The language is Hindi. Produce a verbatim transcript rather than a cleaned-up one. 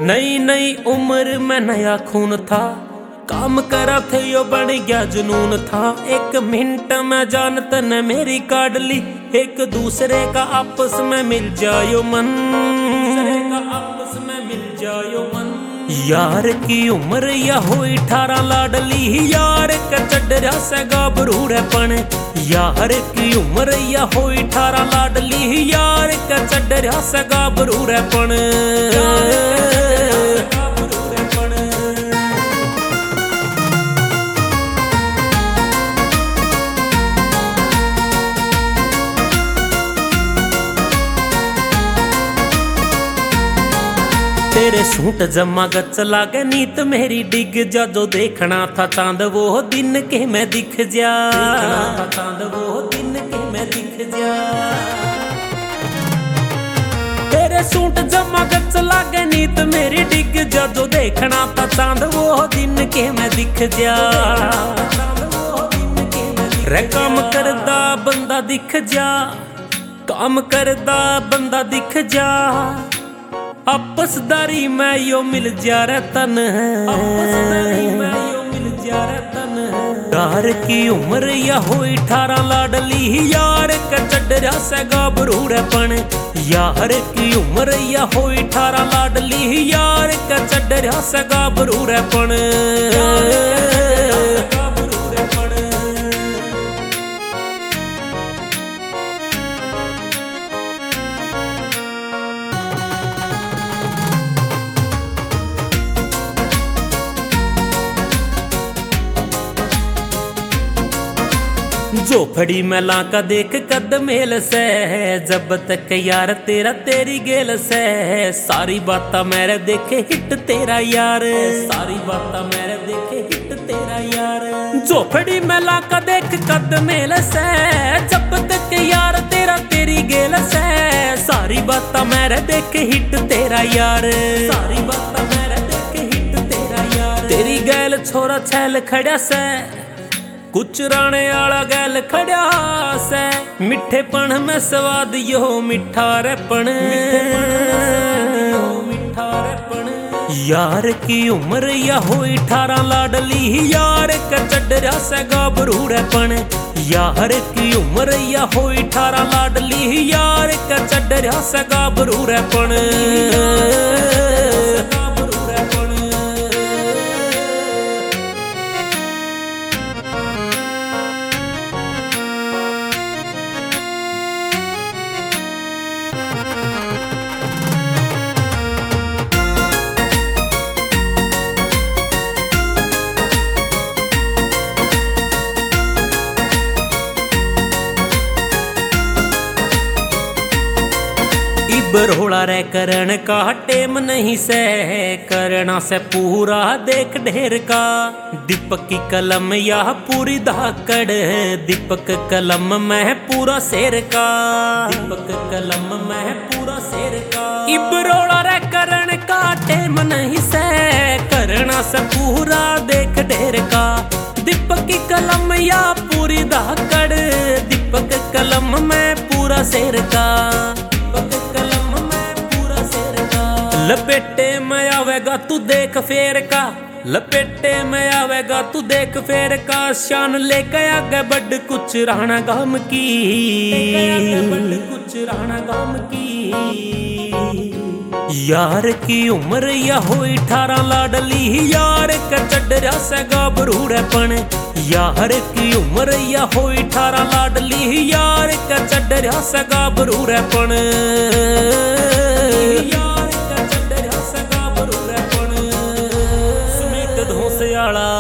नई नई उम्र में नया खून था, काम करा थे यो बन गया जुनून था। एक मिनट में जानत ने मेरी काट ली, एक दूसरे का आपस में मिल जायो मन, दूसरे का आपस में मिल जायो मन। यार की उम्र या होई ठारा लाडली, यार का चढ़ा से गाभरू रेपण। यार की उम्र या होई ठारा लाडली, यार का चढ़ा से गाभरू रेपण। तेरे सूट जमा गच लागे नीत मेरी डिग जा, जो देखना था चांद वो दिन के मैं दिख जा, था चांद वो दिन के मैं दिख जा। तेरे सूट जमा गच लागे नीत मेरी डिग जा, जो देखना था चांद वो दिन के मैं दिख जा। रे काम करदा बंदा दिख जा, काम करदा बंदा दिख जा। आपसदारी में यो मिल जा रे तन है, आपसदारी में यो मिल जा रे तन है। यार की उम्र या होई ठारा लाडली, यार का चढ़ा से गाभरू रेपण। यार की उम्र या होई ठारा लाडली, यार का चढ़ा से गाभरू रेपण। झोपड़ी मेला का देख कद मेल से, जब तक यार तेरा तेरी गेल से। सारी बाता मेरे देखे हिट तेरा यार, सारी बाता मेरे देखे हिट तेरा यार। झोपड़ी मेला का देख कद मेल से, जब तक यार तेरा तेरी गेल से। सारी बाता मेरे देखे हिट तेरा यार, सारी बाता मेरे देखे हिट तेरा यार। तेरी गैल छोरा छैल खड़ा से, कुछ राणे आला गैल खड़ा से। मिठेपन में स्वाद यो मिठा रेपण, मिठा रेपण। यार की उम्र या होई ठारा लाडली, यार का चढ़ा से गाभरू रेपण। यार की उम्र या होई ठारा लाडली, यार का चढ़ा से गाभरू रेपण। बरोड़ा रे करण का टेम नहीं से, करना से पूरा देख ढेर का। दीपक की कलम या पूरी धाकड़, दीपक कलम में पूरा शेर का, दीपक कलम में पूरा शेर का। बरोड़ा रे करण का टेम नहीं से, करना से पूरा देख ढेर का। दीपक की कलम या पूरी धाकड़, दीपक कलम में पूरा शेर का। लपेटे में आवेगा तू देख फेर का, लपेटे में आवेगा तू देख फेर का। शान लेके आगे बड़ कुछ राणा गाम की, बड़ कुछ राणा गाम की। यार की उम्र या होई ठारा लाडली, यार का चढ़ा से गाभरू रेपण। यार की उम्र या होई ठारा लाडली, यार का चढ़ा से गाभरू रेपण। यार का चढ़ा से गाभरू रेपण। सुमित धोसियाला